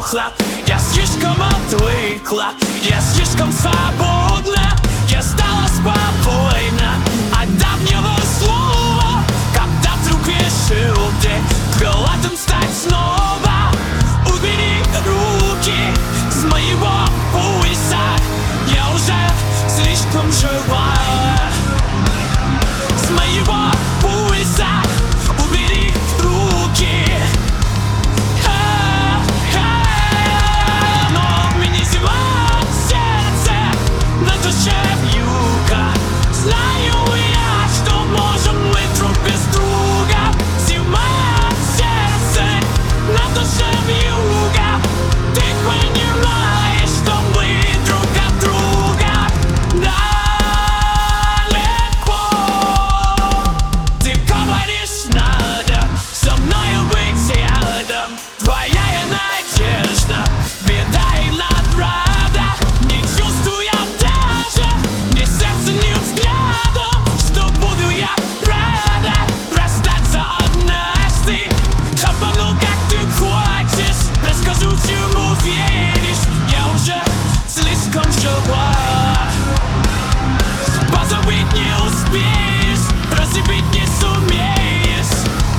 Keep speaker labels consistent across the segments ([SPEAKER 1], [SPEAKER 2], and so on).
[SPEAKER 1] глуха. Я слишком отвыкла, я слишком свободна. Я стала спокойна от давнего слова. Когда вдруг решил ты крылатым стать снова, убери руки с моего пульса. Я уже слишком жива. С моего пульса убери руки. Но меня зима в сердце, на душе вьюга. Знаю я, что можем мы друг без друга. Зима в сердце, на душе вьюга. Ты понимаешь, что мы друг от друга далеко. Ты говоришь, надо со мною быть рядом. Твоя я надежда, беда и надрада. Не чувствую даже ни сердцем, ни взглядом, что буду я рада расстаться однажды. Обманул, как ты хочешь, расскажу, чему веришь. Я уже слишком жива. Позабыть не успеешь, разлюбить не сумеешь.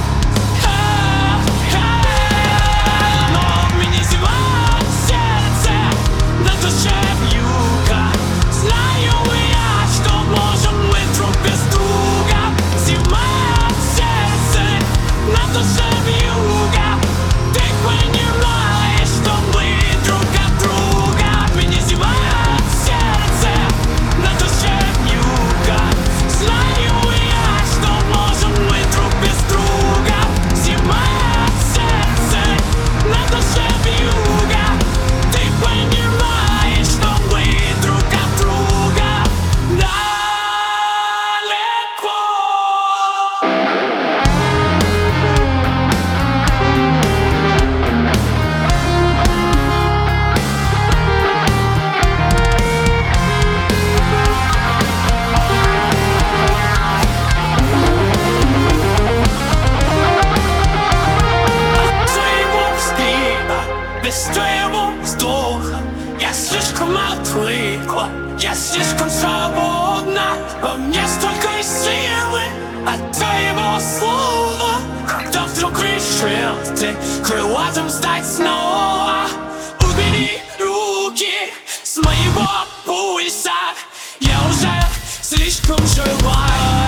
[SPEAKER 1] Но меня зима в сердце, на душе вьюга. Знаю я, что можем мы друг без друга. Зима в сердце, на душе вьюга. Ты понимаешь, что мы друг от друга. Меня зима в сердце, на душе вьюга. Знаю я, что можем мы друг без друга. Зима в сердце, на душе вьюга. Ты понимаешь, что мы друг от друга далеко. От твоего взгляда, без твоего вздоха, я слишком отвыкла, я слишком свободна. Во мне столько силы от твоего слова. Когда вдруг решил ты крылатым стать снова, убери руки с моего пульса. Я уже слишком жива.